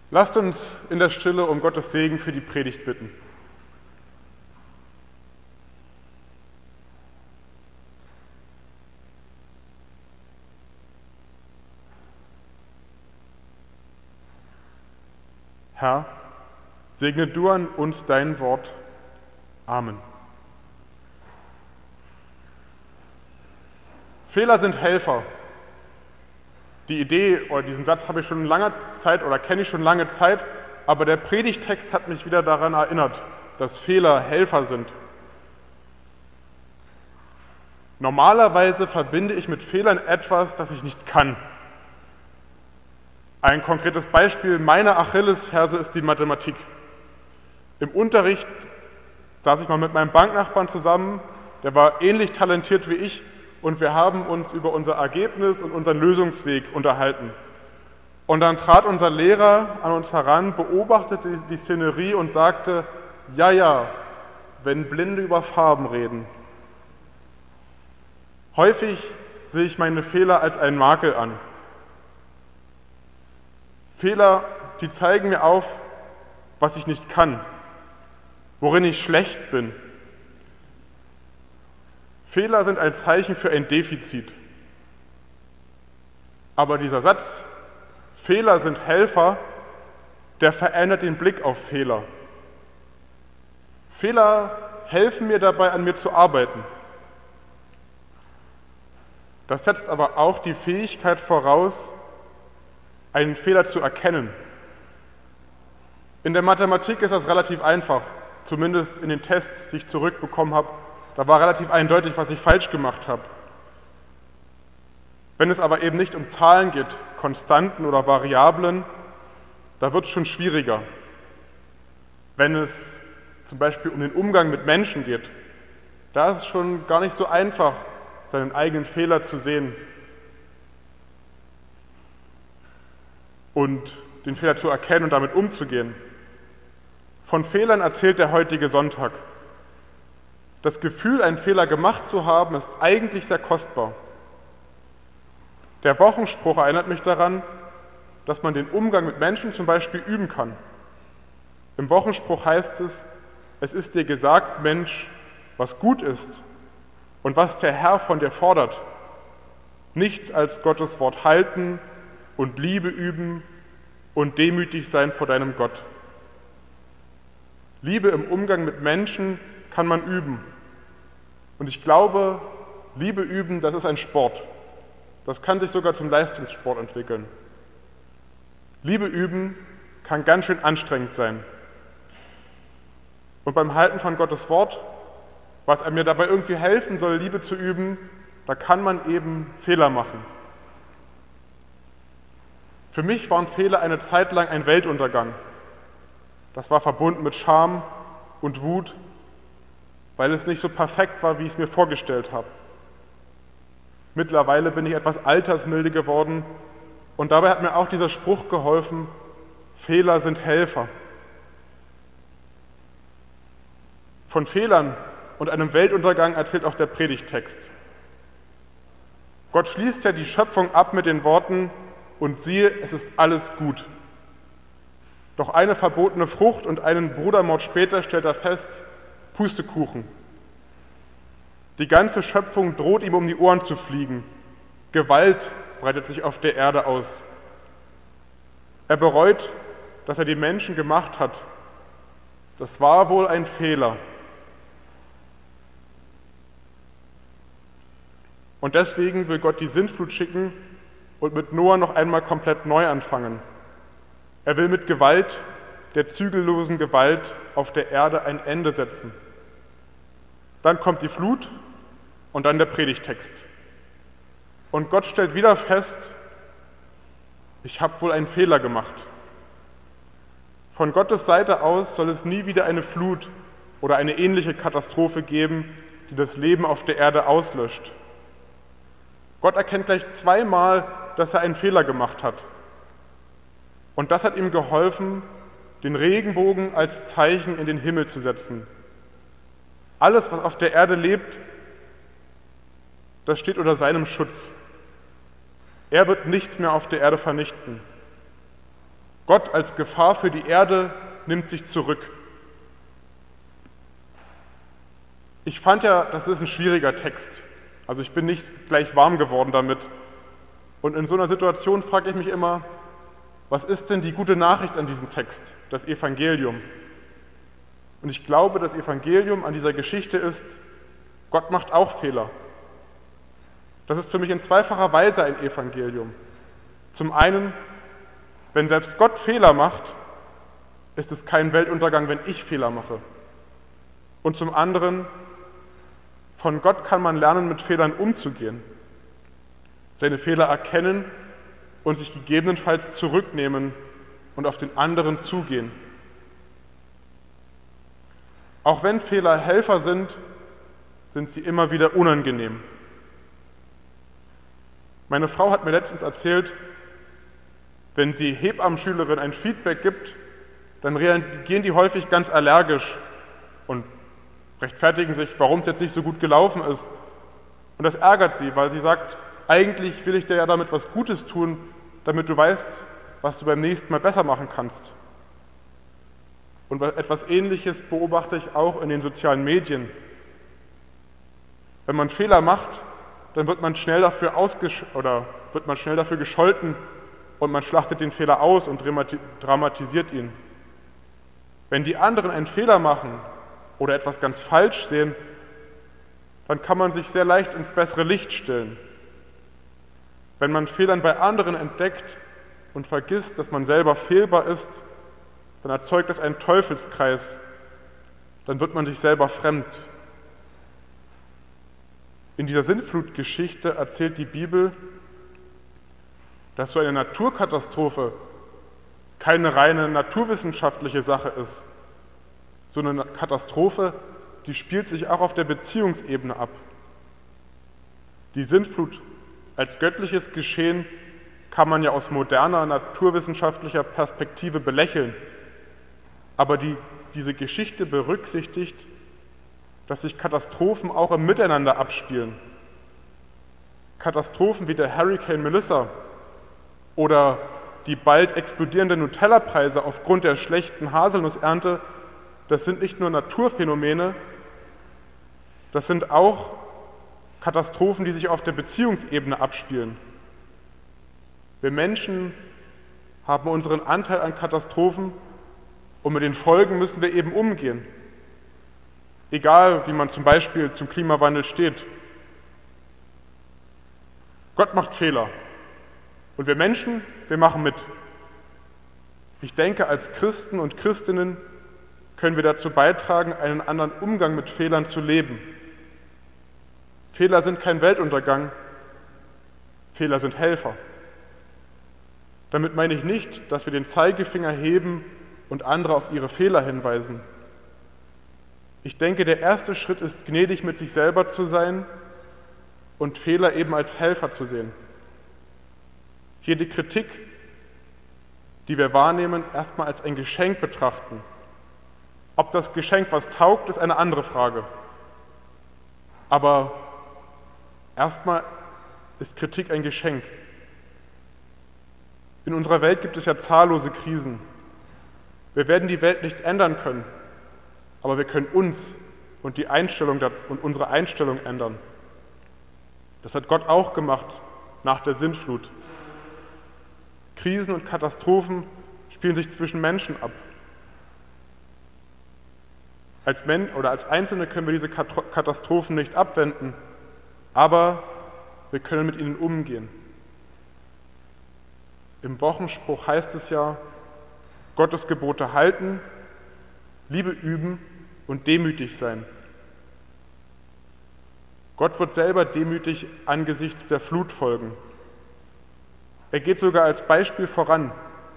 Lasst uns in der Stille um Gottes Segen für die Predigt bitten. Herr, segne du an uns dein Wort. Amen. Fehler sind Helfer. Die Idee oder diesen Satz habe ich schon lange Zeit oder kenne ich schon lange Zeit, aber der Predigttext hat mich wieder daran erinnert, dass Fehler Helfer sind. Normalerweise verbinde ich mit Fehlern etwas, das ich nicht kann. Ein konkretes Beispiel meiner Achillesferse ist die Mathematik. Im Unterricht saß ich mal mit meinem Banknachbarn zusammen, der war ähnlich talentiert wie ich, und wir haben uns über unser Ergebnis und unseren Lösungsweg unterhalten. Und dann trat unser Lehrer an uns heran, beobachtete die Szenerie und sagte, ja, wenn Blinde über Farben reden. Häufig sehe ich meine Fehler als einen Makel an. Fehler, die zeigen mir auf, was ich nicht kann, worin ich schlecht bin. Fehler sind ein Zeichen für ein Defizit. Aber dieser Satz, Fehler sind Helfer, der verändert den Blick auf Fehler. Fehler helfen mir dabei, an mir zu arbeiten. Das setzt aber auch die Fähigkeit voraus, einen Fehler zu erkennen. In der Mathematik ist das relativ einfach, zumindest in den Tests, die ich zurückbekommen habe. Da war relativ eindeutig, was ich falsch gemacht habe. Wenn es aber eben nicht um Zahlen geht, Konstanten oder Variablen, da wird es schon schwieriger. Wenn es zum Beispiel um den Umgang mit Menschen geht, da ist es schon gar nicht so einfach, seinen eigenen Fehler zu sehen und den Fehler zu erkennen und damit umzugehen. Von Fehlern erzählt der heutige Sonntag. Das Gefühl, einen Fehler gemacht zu haben, ist eigentlich sehr kostbar. Der Wochenspruch erinnert mich daran, dass man den Umgang mit Menschen zum Beispiel üben kann. Im Wochenspruch heißt es ist dir gesagt, Mensch, was gut ist und was der Herr von dir fordert. Nichts als Gottes Wort halten und Liebe üben und demütig sein vor deinem Gott. Liebe im Umgang mit Menschen kann man üben. Und ich glaube, Liebe üben, das ist ein Sport. Das kann sich sogar zum Leistungssport entwickeln. Liebe üben kann ganz schön anstrengend sein. Und beim Halten von Gottes Wort, was mir dabei irgendwie helfen soll, Liebe zu üben, da kann man eben Fehler machen. Für mich waren Fehler eine Zeit lang ein Weltuntergang. Das war verbunden mit Scham und Wut, weil es nicht so perfekt war, wie ich es mir vorgestellt habe. Mittlerweile bin ich etwas altersmilde geworden und dabei hat mir auch dieser Spruch geholfen, Fehler sind Helfer. Von Fehlern und einem Weltuntergang erzählt auch der Predigttext. Gott schließt ja die Schöpfung ab mit den Worten, und siehe, es ist alles gut. Doch eine verbotene Frucht und einen Brudermord später stellt er fest, Pustekuchen. Die ganze Schöpfung droht ihm um die Ohren zu fliegen. Gewalt breitet sich auf der Erde aus. Er bereut, dass er die Menschen gemacht hat. Das war wohl ein Fehler. Und deswegen will Gott die Sintflut schicken und mit Noah noch einmal komplett neu anfangen. Er will mit Gewalt, der zügellosen Gewalt auf der Erde ein Ende setzen. Dann kommt die Flut und dann der Predigttext. Und Gott stellt wieder fest, ich habe wohl einen Fehler gemacht. Von Gottes Seite aus soll es nie wieder eine Flut oder eine ähnliche Katastrophe geben, die das Leben auf der Erde auslöscht. Gott erkennt gleich zweimal, dass er einen Fehler gemacht hat. Und das hat ihm geholfen, den Regenbogen als Zeichen in den Himmel zu setzen. Alles, was auf der Erde lebt, das steht unter seinem Schutz. Er wird nichts mehr auf der Erde vernichten. Gott als Gefahr für die Erde nimmt sich zurück. Ich fand ja, das ist ein schwieriger Text. Also ich bin nicht gleich warm geworden damit. Und in so einer Situation frage ich mich immer, was ist denn die gute Nachricht an diesem Text, das Evangelium? Und ich glaube, das Evangelium an dieser Geschichte ist, Gott macht auch Fehler. Das ist für mich in zweifacher Weise ein Evangelium. Zum einen, wenn selbst Gott Fehler macht, ist es kein Weltuntergang, wenn ich Fehler mache. Und zum anderen, von Gott kann man lernen, mit Fehlern umzugehen, seine Fehler erkennen und sich gegebenenfalls zurücknehmen und auf den anderen zugehen. Auch wenn Fehler Helfer sind, sind sie immer wieder unangenehm. Meine Frau hat mir letztens erzählt, wenn sie Hebammenschülerin ein Feedback gibt, dann reagieren die häufig ganz allergisch und rechtfertigen sich, warum es jetzt nicht so gut gelaufen ist. Und das ärgert sie, weil sie sagt, eigentlich will ich dir ja damit was Gutes tun, damit du weißt, was du beim nächsten Mal besser machen kannst. Und etwas Ähnliches beobachte ich auch in den sozialen Medien. Wenn man Fehler macht, dann wird man schnell dafür gescholten und man schlachtet den Fehler aus und dramatisiert ihn. Wenn die anderen einen Fehler machen oder etwas ganz falsch sehen, dann kann man sich sehr leicht ins bessere Licht stellen. Wenn man Fehlern bei anderen entdeckt und vergisst, dass man selber fehlbar ist, dann erzeugt das einen Teufelskreis. Dann wird man sich selber fremd. In dieser Sintflutgeschichte erzählt die Bibel, dass so eine Naturkatastrophe keine reine naturwissenschaftliche Sache ist. So eine Katastrophe, die spielt sich auch auf der Beziehungsebene ab. Die Sintflut als göttliches Geschehen kann man ja aus moderner naturwissenschaftlicher Perspektive belächeln. Aber diese Geschichte berücksichtigt, dass sich Katastrophen auch im Miteinander abspielen. Katastrophen wie der Hurricane Melissa oder die bald explodierenden Nutella-Preise aufgrund der schlechten Haselnussernte, das sind nicht nur Naturphänomene, das sind auch Katastrophen, die sich auf der Beziehungsebene abspielen. Wir Menschen haben unseren Anteil an Katastrophen und mit den Folgen müssen wir eben umgehen. Egal, wie man zum Beispiel zum Klimawandel steht. Gott macht Fehler und wir Menschen, wir machen mit. Ich denke, als Christen und Christinnen können wir dazu beitragen, einen anderen Umgang mit Fehlern zu leben. Fehler sind kein Weltuntergang, Fehler sind Helfer. Damit meine ich nicht, dass wir den Zeigefinger heben und andere auf ihre Fehler hinweisen. Ich denke, der erste Schritt ist, gnädig mit sich selber zu sein und Fehler eben als Helfer zu sehen. Jede Kritik, die wir wahrnehmen, erstmal als ein Geschenk betrachten. Ob das Geschenk was taugt, ist eine andere Frage. Aber erstmal ist Kritik ein Geschenk. In unserer Welt gibt es ja zahllose Krisen. Wir werden die Welt nicht ändern können, aber wir können uns und unsere Einstellung ändern. Das hat Gott auch gemacht nach der Sintflut. Krisen und Katastrophen spielen sich zwischen Menschen ab. Als Einzelne können wir diese Katastrophen nicht abwenden, aber wir können mit ihnen umgehen. Im Wochenspruch heißt es ja, Gottes Gebote halten, Liebe üben und demütig sein. Gott wird selber demütig angesichts der Flutfolgen. Er geht sogar als Beispiel voran.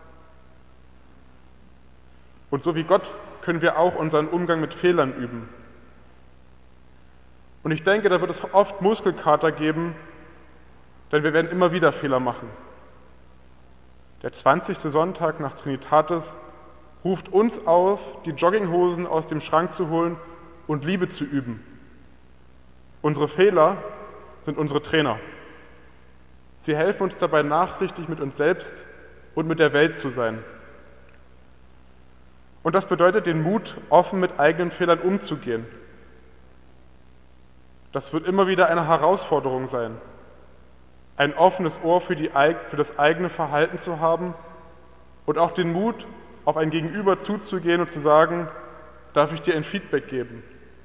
Und so wie Gott können wir auch unseren Umgang mit Fehlern üben. Und ich denke, da wird es oft Muskelkater geben, denn wir werden immer wieder Fehler machen. Der 20. Sonntag nach Trinitatis ruft uns auf, die Jogginghosen aus dem Schrank zu holen und Liebe zu üben. Unsere Fehler sind unsere Trainer. Sie helfen uns dabei, nachsichtig mit uns selbst und mit der Welt zu sein. Und das bedeutet den Mut, offen mit eigenen Fehlern umzugehen. Das wird immer wieder eine Herausforderung sein, ein offenes Ohr für das eigene Verhalten zu haben und auch den Mut, auf ein Gegenüber zuzugehen und zu sagen, darf ich dir ein Feedback geben?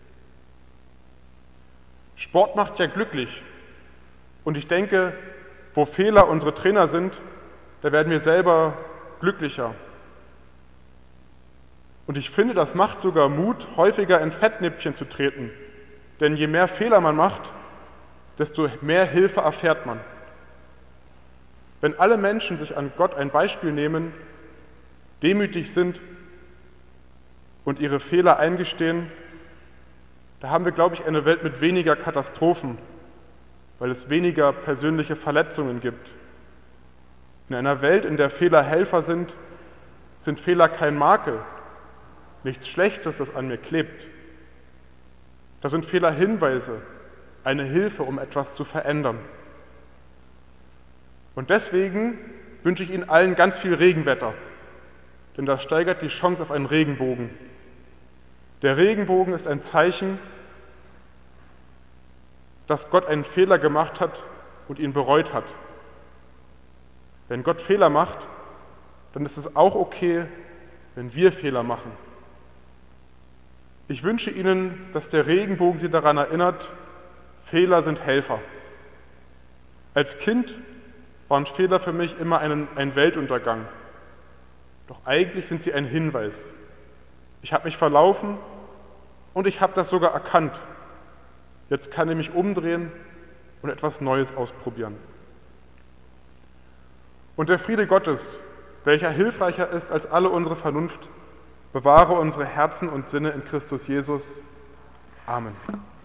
Sport macht ja glücklich und ich denke, wo Fehler unsere Trainer sind, da werden wir selber glücklicher. Und ich finde, das macht sogar Mut, häufiger in Fettnäpfchen zu treten. Denn je mehr Fehler man macht, desto mehr Hilfe erfährt man. Wenn alle Menschen sich an Gott ein Beispiel nehmen, demütig sind und ihre Fehler eingestehen, da haben wir, glaube ich, eine Welt mit weniger Katastrophen, weil es weniger persönliche Verletzungen gibt. In einer Welt, in der Fehler Helfer sind Fehler kein Makel, nichts Schlechtes, das an mir klebt. Da sind Fehler Hinweise, eine Hilfe, um etwas zu verändern. Und deswegen wünsche ich Ihnen allen ganz viel Regenwetter, denn das steigert die Chance auf einen Regenbogen. Der Regenbogen ist ein Zeichen, dass Gott einen Fehler gemacht hat und ihn bereut hat. Wenn Gott Fehler macht, dann ist es auch okay, wenn wir Fehler machen. Ich wünsche Ihnen, dass der Regenbogen Sie daran erinnert, Fehler sind Helfer. Als Kind waren Fehler für mich immer ein Weltuntergang. Doch eigentlich sind sie ein Hinweis. Ich habe mich verlaufen und ich habe das sogar erkannt. Jetzt kann ich mich umdrehen und etwas Neues ausprobieren. Und der Friede Gottes, welcher hilfreicher ist als alle unsere Vernunft, bewahre unsere Herzen und Sinne in Christus Jesus. Amen.